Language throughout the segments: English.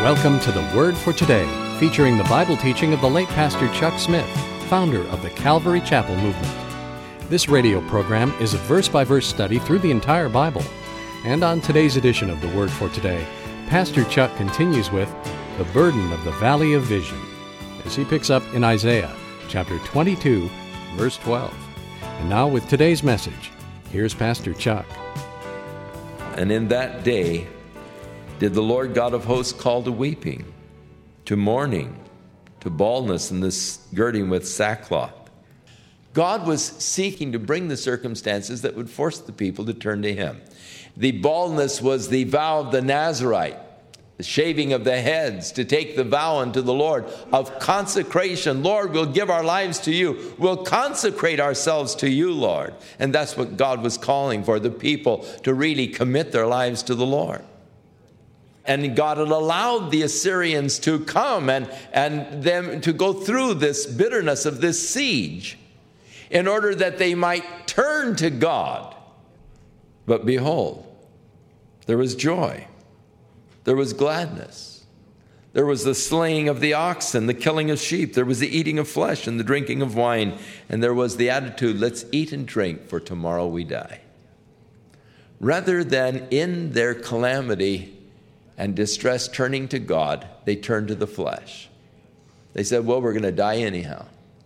Welcome to the Word for Today, featuring the Bible teaching of the late Pastor Chuck Smith, founder of the Calvary Chapel movement. This radio program is a verse-by-verse study through the entire Bible. And on today's edition of the Word for Today, Pastor Chuck continues with the burden of the valley of vision, as he picks up in Isaiah chapter 22, verse 12. And now with today's message, here's Pastor Chuck. And in that day did the Lord God of hosts call to weeping, to mourning, to baldness, and this girding with sackcloth. God was seeking to bring the circumstances that would force the people to turn to Him. The baldness was the vow of the Nazarite, the shaving of the heads to take the vow unto the Lord of consecration. Lord, we'll give our lives to you. We'll consecrate ourselves to you, Lord. And that's what God was calling for, the people to really commit their lives to the Lord. And God had allowed the Assyrians to come and them to go through this bitterness of this siege in order that they might turn to God. But behold, there was joy. There was gladness. There was the slaying of the oxen, the killing of sheep. There was the eating of flesh and the drinking of wine. And there was the attitude, let's eat and drink, for tomorrow we die. Rather than in their calamity and distress turning to God, they turned to the flesh. They said, well, we're going to die anyhow.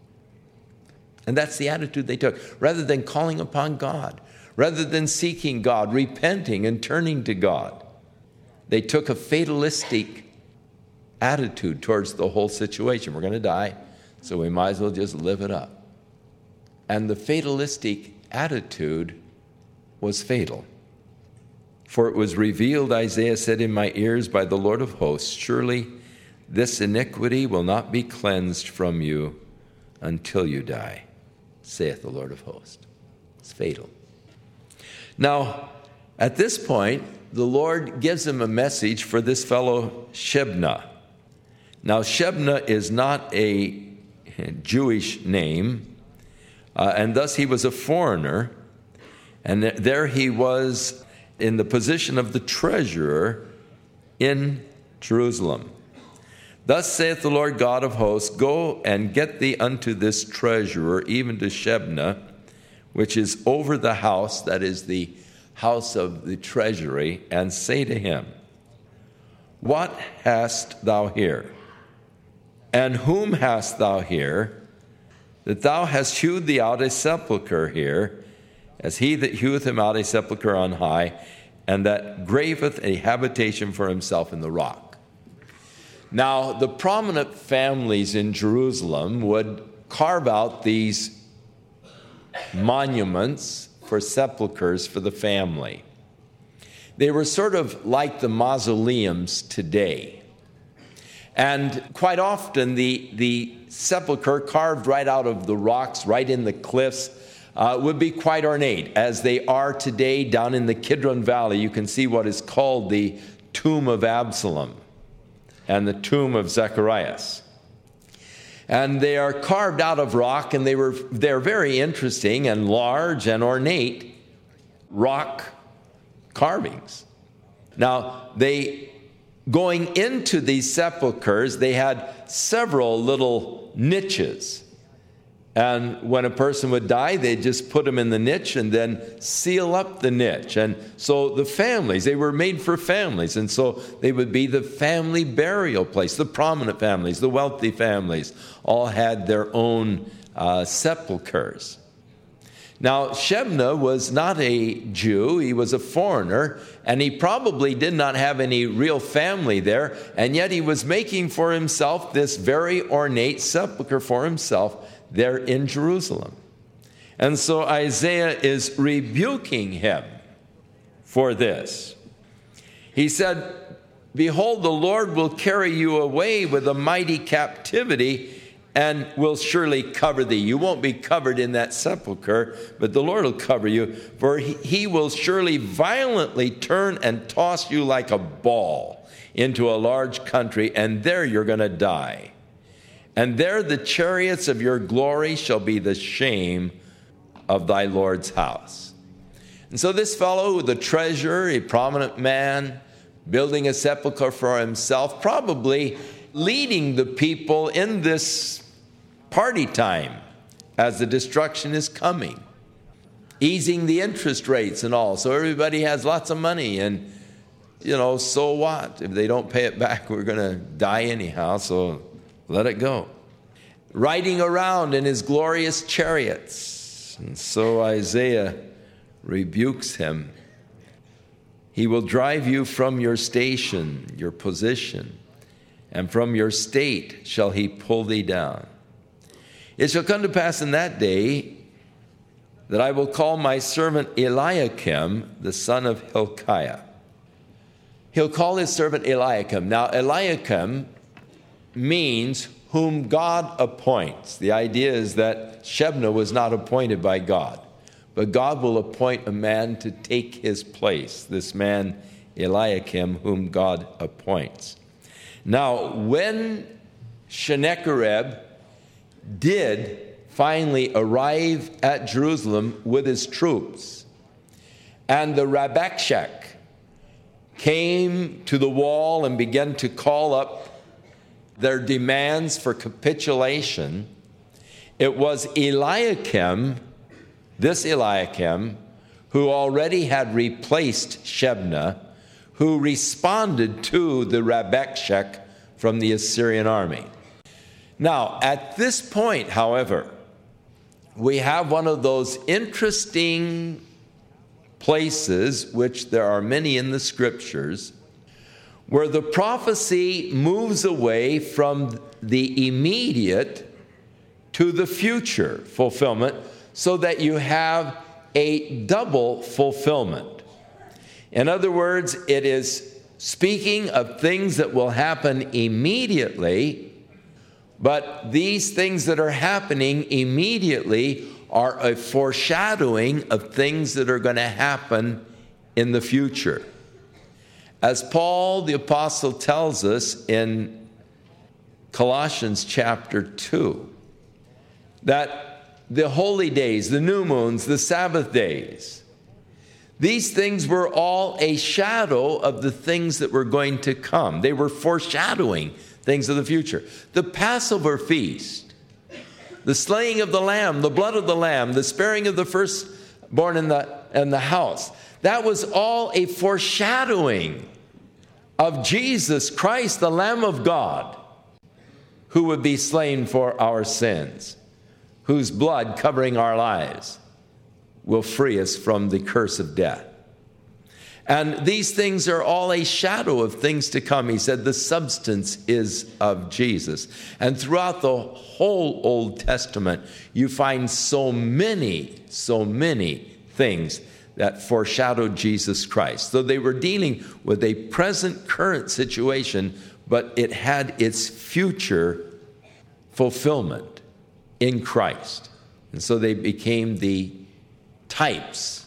And that's the attitude they took. Rather than calling upon God, rather than seeking God, repenting and turning to God, they took a fatalistic attitude towards the whole situation. We're going to die, so we might as well just live it up. And the fatalistic attitude was fatal. For it was revealed, Isaiah said, in my ears by the Lord of hosts, surely this iniquity will not be cleansed from you until you die, saith the Lord of hosts. It's fatal. Now, at this point, the Lord gives him a message for this fellow Shebna. Now, Shebna is not a Jewish name, and thus he was a foreigner, and there he was in the position of the treasurer in Jerusalem. Thus saith the Lord God of hosts, go and get thee unto this treasurer, even to Shebna, which is over the house, that is the house of the treasury, and say to him, what hast thou here? And whom hast thou here, that thou hast hewed thee out a sepulchre here, as he that heweth him out a sepulchre on high, and that graveth a habitation for himself in the rock. Now, the prominent families in Jerusalem would carve out these monuments for sepulchres for the family. They were sort of like the mausoleums today. And quite often the sepulchre carved right out of the rocks, right in the cliffs, would be quite ornate, as they are today down in the Kidron Valley. You can see what is called the tomb of Absalom and the tomb of Zacharias. And they are carved out of rock, and they're very interesting and large and ornate rock carvings. Now, going into these sepulchres, they had several little niches. And when a person would die, they'd just put them in the niche and then seal up the niche. And so the families, they were made for families. And so they would be the family burial place. The prominent families, the wealthy families, all had their own sepulchres. Now, Shebna was not a Jew. He was a foreigner, and he probably did not have any real family there. And yet he was making for himself this very ornate sepulchre for himself there in Jerusalem. And so Isaiah is rebuking him for this. He said, behold, the Lord will carry you away with a mighty captivity and will surely cover thee. You won't be covered in that sepulchre, but the Lord will cover you, for he will surely violently turn and toss you like a ball into a large country, and there you're going to die. And there the chariots of your glory shall be the shame of thy Lord's house. And so this fellow, the treasurer, a prominent man, building a sepulchre for himself, probably leading the people in this party time as the destruction is coming, easing the interest rates and all. So everybody has lots of money, and, so what? If they don't pay it back, we're going to die anyhow, so let it go. Riding around in his glorious chariots. And so Isaiah rebukes him. He will drive you from your station, your position, and from your state shall he pull thee down. It shall come to pass in that day that I will call my servant Eliakim, the son of Hilkiah. He'll call his servant Eliakim. Now, Eliakim means whom God appoints. The idea is that Shebna was not appointed by God, but God will appoint a man to take his place, this man Eliakim, whom God appoints. Now, when Sennacherib did finally arrive at Jerusalem with his troops, and the Rabshakeh came to the wall and began to call up their demands for capitulation, it was Eliakim, this Eliakim, who already had replaced Shebna, who responded to the Rabshakeh from the Assyrian army. Now, at this point, however, we have one of those interesting places, which there are many in the scriptures, where the prophecy moves away from the immediate to the future fulfillment, so that you have a double fulfillment. In other words, it is speaking of things that will happen immediately, but these things that are happening immediately are a foreshadowing of things that are going to happen in the future. As Paul the Apostle tells us in Colossians chapter 2, that the holy days, the new moons, the Sabbath days, these things were all a shadow of the things that were going to come. They were foreshadowing things of the future. The Passover feast, the slaying of the lamb, the blood of the lamb, the sparing of the firstborn in the house, that was all a foreshadowing of Jesus Christ, the Lamb of God, who would be slain for our sins, whose blood covering our lives will free us from the curse of death. And these things are all a shadow of things to come. He said the substance is of Jesus. And throughout the whole Old Testament, you find so many things that foreshadowed Jesus Christ. So they were dealing with a present, current situation, but it had its future fulfillment in Christ. And so they became the types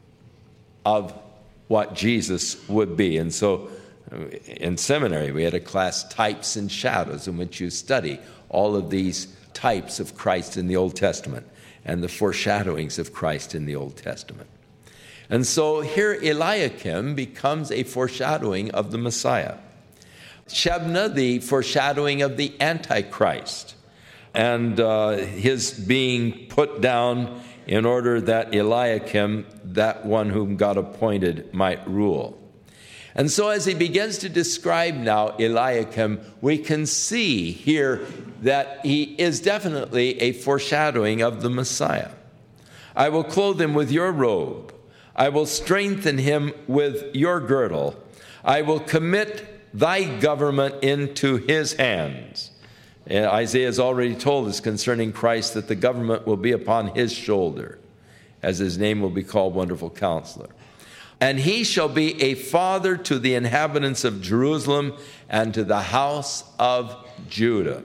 of what Jesus would be. And so in seminary, we had a class, Types and Shadows, in which you study all of these types of Christ in the Old Testament and the foreshadowings of Christ in the Old Testament. And so here Eliakim becomes a foreshadowing of the Messiah. Shebna, the foreshadowing of the Antichrist, and his being put down in order that Eliakim, that one whom God appointed, might rule. And so as he begins to describe now Eliakim, we can see here that he is definitely a foreshadowing of the Messiah. I will clothe him with your robe. I will strengthen him with your girdle. I will commit thy government into his hands. Isaiah has already told us concerning Christ that the government will be upon his shoulder, as his name will be called Wonderful Counselor. And he shall be a father to the inhabitants of Jerusalem and to the house of Judah.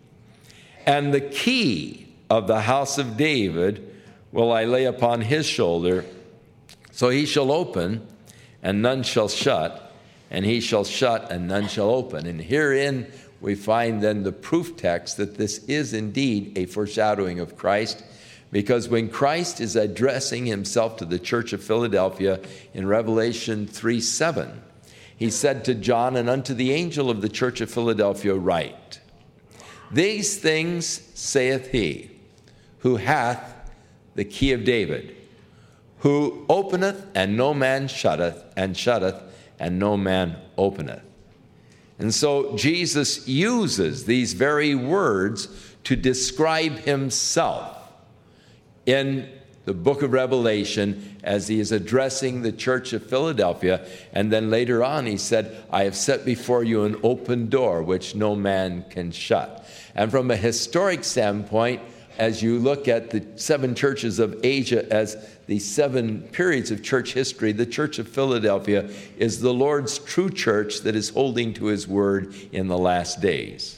And the key of the house of David will I lay upon his shoulder. So he shall open, and none shall shut, and he shall shut, and none shall open. And herein we find then the proof text that this is indeed a foreshadowing of Christ, because when Christ is addressing himself to the church of Philadelphia in Revelation 3:7, he said to John, "And unto the angel of the church of Philadelphia write, These things saith he, who hath the key of David, who openeth, and no man shutteth, and shutteth, and no man openeth." And so Jesus uses these very words to describe himself in the book of Revelation as he is addressing the church of Philadelphia. And then later on he said, "I have set before you an open door which no man can shut." And from a historic standpoint, as you look at the 7 churches of Asia as the 7 periods of church history, the church of Philadelphia is the Lord's true church that is holding to his word in the last days.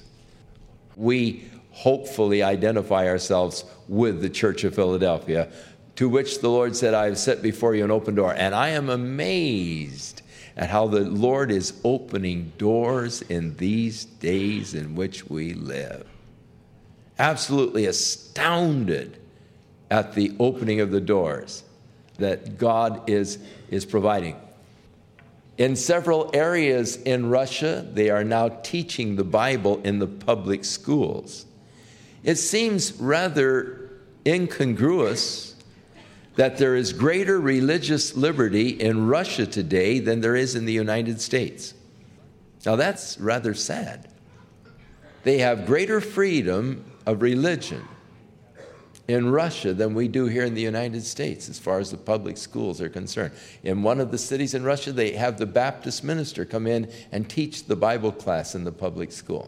We hopefully identify ourselves with the church of Philadelphia, to which the Lord said, "I have set before you an open door." And I am amazed at how the Lord is opening doors in these days in which we live. Absolutely astounded at the opening of the doors that God is providing. In several areas in Russia, they are now teaching the Bible in the public schools. It seems rather incongruous that there is greater religious liberty in Russia today than there is in the United States. Now that's rather sad. They have greater freedom of religion in Russia than we do here in the United States as far as the public schools are concerned. In one of the cities in Russia, they have the Baptist minister come in and teach the Bible class in the public school.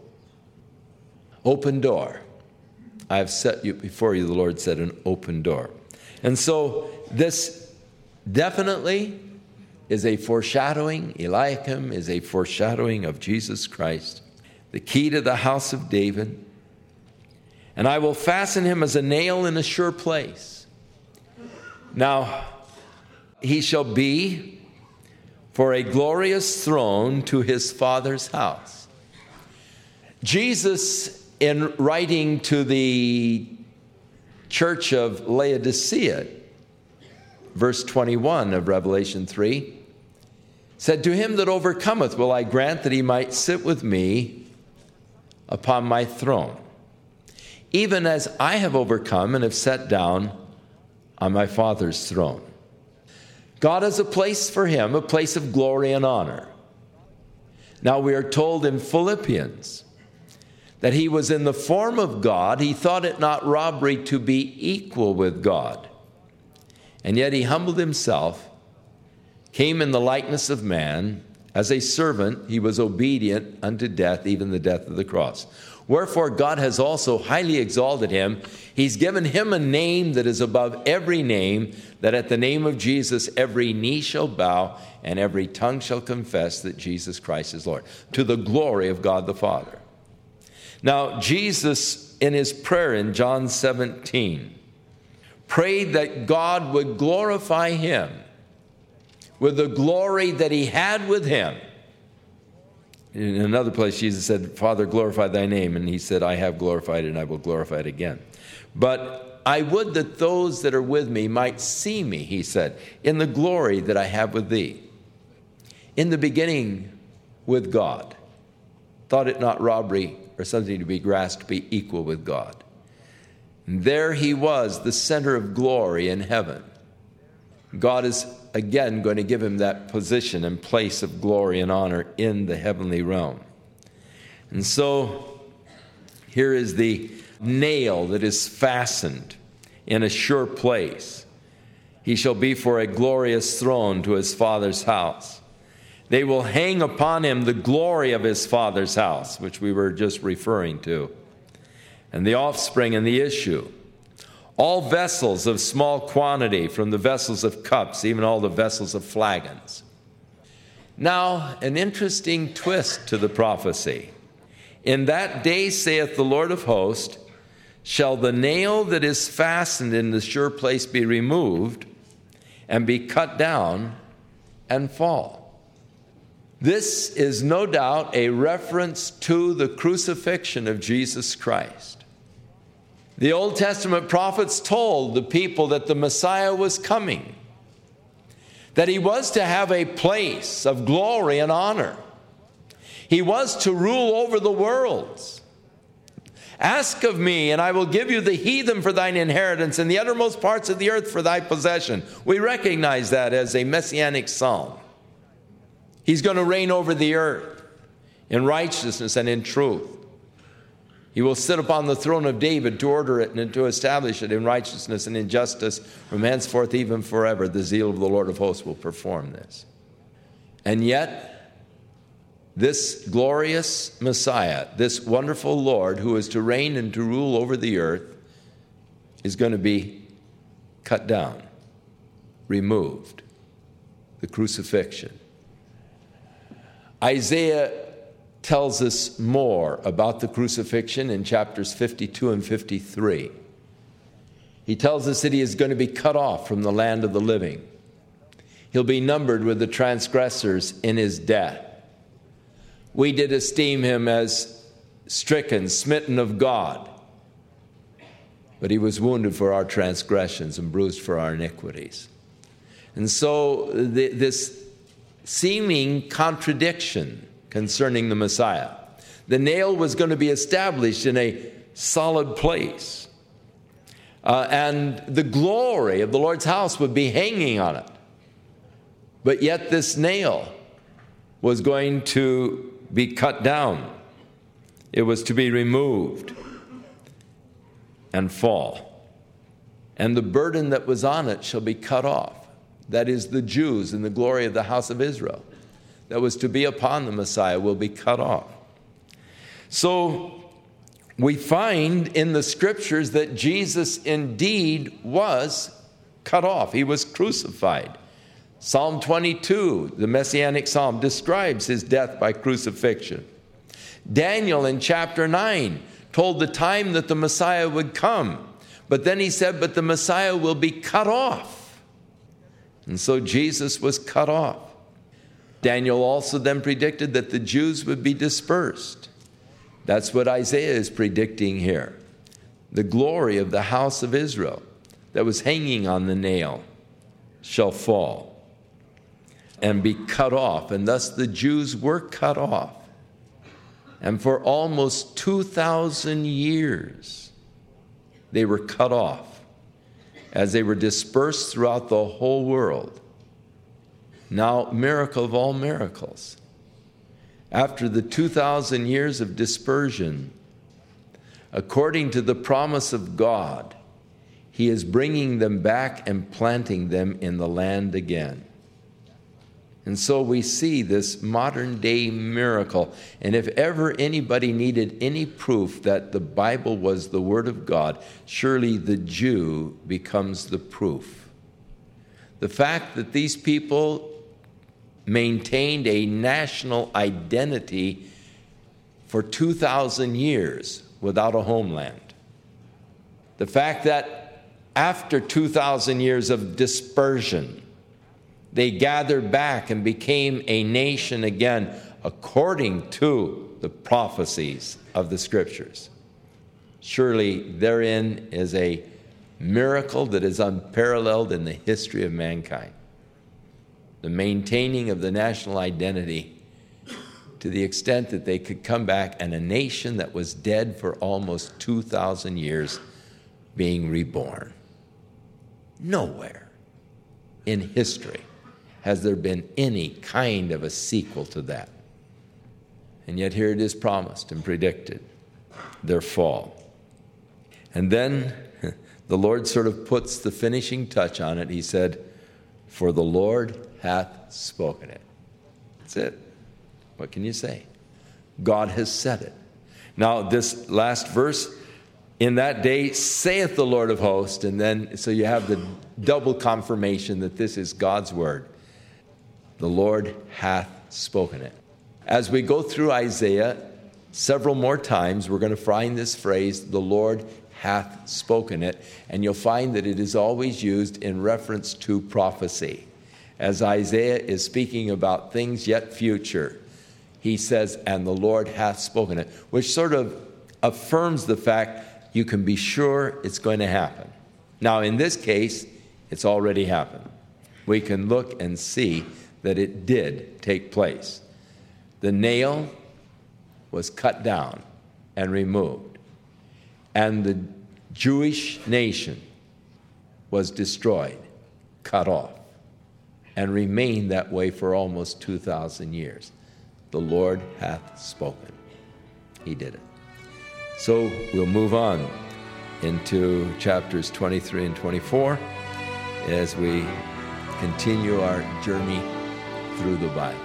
Open door. I have set you before you, the Lord said, an open door. And so this definitely is a foreshadowing. Eliakim is a foreshadowing of Jesus Christ, the key to the house of David. "And I will fasten him as a nail in a sure place. Now he shall be for a glorious throne to his Father's house." Jesus, in writing to the church of Laodicea, verse 21 of Revelation 3, said, "To him that overcometh will I grant that he might sit with me upon my throne, even as I have overcome and have sat down on my Father's throne." God has a place for him, a place of glory and honor. Now we are told in Philippians that he was in the form of God. He thought it not robbery to be equal with God. And yet he humbled himself, came in the likeness of man. As a servant, he was obedient unto death, even the death of the cross. Wherefore God has also highly exalted him. He's given him a name that is above every name, that at the name of Jesus every knee shall bow and every tongue shall confess that Jesus Christ is Lord, to the glory of God the Father. Now, Jesus, in his prayer in John 17, prayed that God would glorify him with the glory that he had with him. In another place, Jesus said, "Father, glorify thy name." And he said, "I have glorified it, and I will glorify it again. But I would that those that are with me might see me," he said, "in the glory that I have with thee." In the beginning with God. Thought it not robbery or something to be grasped to be equal with God. And there he was, the center of glory in heaven. God is again going to give him that position and place of glory and honor in the heavenly realm. And so here is the nail that is fastened in a sure place. He shall be for a glorious throne to his Father's house. They will hang upon him the glory of his Father's house, which we were just referring to, and the offspring and the issue. All vessels of small quantity, from the vessels of cups, even all the vessels of flagons. Now, an interesting twist to the prophecy. "In that day, saith the Lord of hosts, shall the nail that is fastened in the sure place be removed, and be cut down, and fall." This is no doubt a reference to the crucifixion of Jesus Christ. The Old Testament prophets told the people that the Messiah was coming, that he was to have a place of glory and honor. He was to rule over the worlds. Ask of me, and I will give you the heathen for thine inheritance, and the uttermost parts of the earth for thy possession. We recognize that as a messianic psalm. He's going to reign over the earth in righteousness and in truth. He will sit upon the throne of David to order it and to establish it in righteousness and in justice from henceforth even forever. The zeal of the Lord of hosts will perform this. And yet, this glorious Messiah, this wonderful Lord who is to reign and to rule over the earth, is going to be cut down, removed, the crucifixion. Isaiah tells us more about the crucifixion in chapters 52 and 53. He tells us that he is going to be cut off from the land of the living. He'll be numbered with the transgressors in his death. We did esteem him as stricken, smitten of God, but he was wounded for our transgressions and bruised for our iniquities. And so this seeming contradiction concerning the Messiah. The nail was going to be established in a solid place. And the glory of the Lord's house would be hanging on it. But yet this nail was going to be cut down. It was to be removed and fall. And the burden that was on it shall be cut off. That is, the Jews and the glory of the house of Israel that was to be upon the Messiah will be cut off. So we find in the scriptures that Jesus indeed was cut off. He was crucified. Psalm 22, the Messianic Psalm, describes his death by crucifixion. Daniel in chapter 9 told the time that the Messiah would come. But then he said, but the Messiah will be cut off. And so Jesus was cut off. Daniel also then predicted that the Jews would be dispersed. That's what Isaiah is predicting here. The glory of the house of Israel that was hanging on the nail shall fall and be cut off. And thus the Jews were cut off. And for almost 2,000 years, they were cut off as they were dispersed throughout the whole world. Now, miracle of all miracles. After the 2,000 years of dispersion, according to the promise of God, he is bringing them back and planting them in the land again. And so we see this modern day miracle. And if ever anybody needed any proof that the Bible was the Word of God, surely the Jew becomes the proof. The fact that these people maintained a national identity for 2,000 years without a homeland. The fact that after 2,000 years of dispersion, they gathered back and became a nation again according to the prophecies of the Scriptures. Surely therein is a miracle that is unparalleled in the history of mankind. The maintaining of the national identity to the extent that they could come back and a nation that was dead for almost 2,000 years being reborn. Nowhere in history has there been any kind of a sequel to that. And yet here it is promised and predicted, their fall. And then the Lord sort of puts the finishing touch on it. He said, for the Lord hath spoken it. That's it. What can you say? God has said it. Now, this last verse, in that day, saith the Lord of hosts, and then, so you have the double confirmation that this is God's word. The Lord hath spoken it. As we go through Isaiah, several more times, we're going to find this phrase, the Lord hath spoken it, and you'll find that it is always used in reference to prophecy. As Isaiah is speaking about things yet future, he says, and the Lord hath spoken it, which sort of affirms the fact you can be sure it's going to happen. Now, in this case, it's already happened. we can look and see that it did take place. The nail was cut down and removed, and the Jewish nation was destroyed, cut off, and remained that way for almost 2,000 years. The Lord hath spoken. He did it. So we'll move on into chapters 23 and 24 as we continue our journey through the Bible.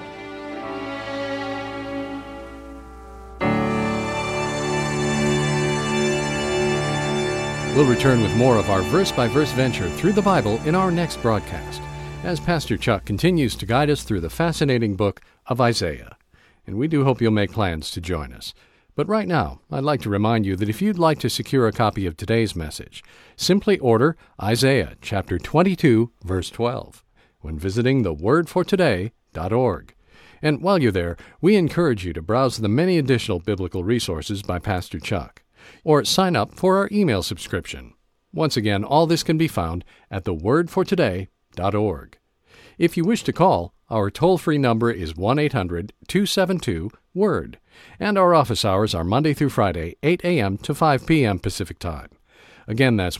We'll return with more of our verse-by-verse venture through the Bible in our next broadcast, as Pastor Chuck continues to guide us through the fascinating book of Isaiah. And we do hope you'll make plans to join us. But right now, I'd like to remind you that if you'd like to secure a copy of today's message, simply order Isaiah chapter 22, verse 12, when visiting thewordfortoday.org. And while you're there, we encourage you to browse the many additional biblical resources by Pastor Chuck, or sign up for our email subscription. Once again, all this can be found at thewordfortoday.org. If you wish to call, our toll-free number is 1-800-272-WORD, and our office hours are Monday through Friday, 8 a.m. to 5 p.m. Pacific Time. Again, that's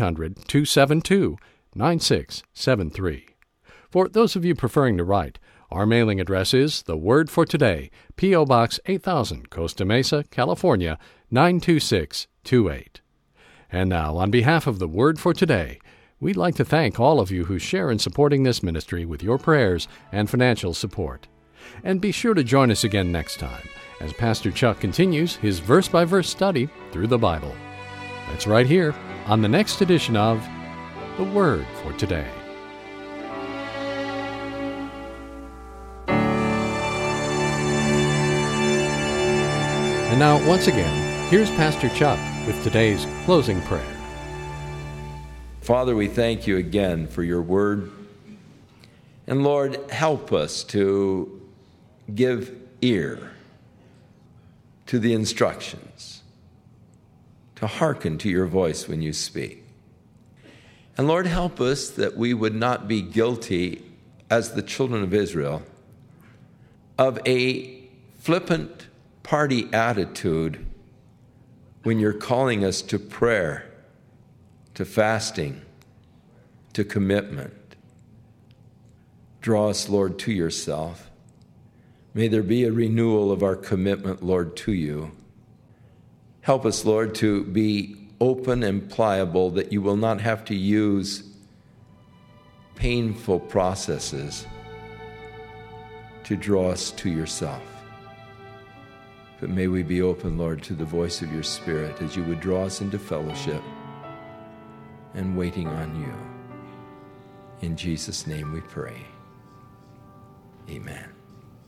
1-800-272-9673. For those of you preferring to write, our mailing address is The Word for Today, P.O. Box 8000, Costa Mesa, California, 92628. And now, on behalf of The Word for Today, we'd like to thank all of you who share in supporting this ministry with your prayers and financial support. And be sure to join us again next time as Pastor Chuck continues his verse-by-verse study through the Bible. That's right here on the next edition of The Word for Today. And now, once again, here's Pastor Chuck with today's closing prayer. Father, we thank you again for your word. And Lord, help us to give ear to the instructions, to hearken to your voice when you speak. And Lord, help us that we would not be guilty, as the children of Israel, of a flippant party attitude when you're calling us to prayer, to fasting, to commitment. Draw us, Lord, to yourself. May there be a renewal of our commitment, Lord, to you. Help us, Lord, to be open and pliable, that you will not have to use painful processes to draw us to yourself. But may we be open, Lord, to the voice of your Spirit as you would draw us into fellowship and waiting on you. In Jesus' name we pray. Amen.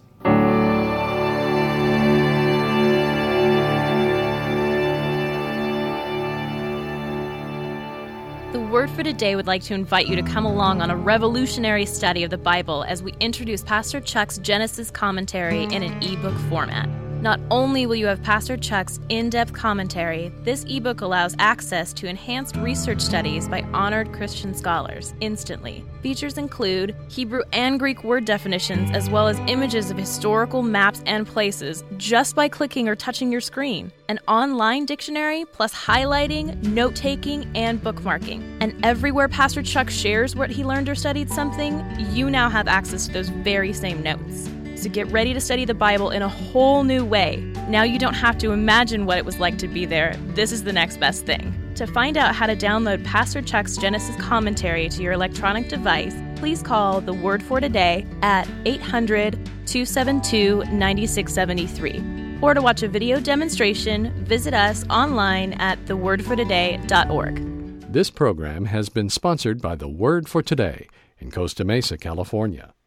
The Word for Today would like to invite you to come along on a revolutionary study of the Bible as we introduce Pastor Chuck's Genesis commentary in an ebook format. Not only will you have Pastor Chuck's in-depth commentary, this ebook allows access to enhanced research studies by honored Christian scholars instantly. Features include Hebrew and Greek word definitions, as well as images of historical maps and places just by clicking or touching your screen. An online dictionary, plus highlighting, note-taking, and bookmarking. And everywhere Pastor Chuck shares what he learned or studied something, you now have access to those very same notes. So get ready to study the Bible in a whole new way. Now you don't have to imagine what it was like to be there. This is the next best thing. To find out how to download Pastor Chuck's Genesis commentary to your electronic device, please call The Word for Today at 800-272-9673. Or to watch a video demonstration, visit us online at thewordfortoday.org. This program has been sponsored by The Word for Today in Costa Mesa, California.